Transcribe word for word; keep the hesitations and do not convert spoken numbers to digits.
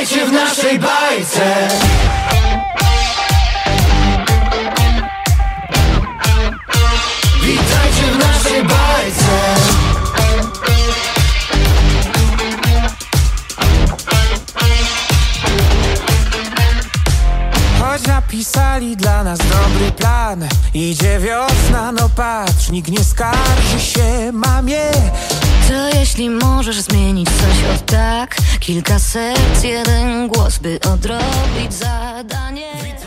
Witajcie w naszej bajce. Witajcie w naszej bajce. Choć napisali dla nas dobry plan, idzie wiosna, no patrz, nikt nie skarży się mamie. To jeśli możesz zmienić coś od tak, kilka serc, jeden głos, by odrobić zadanie.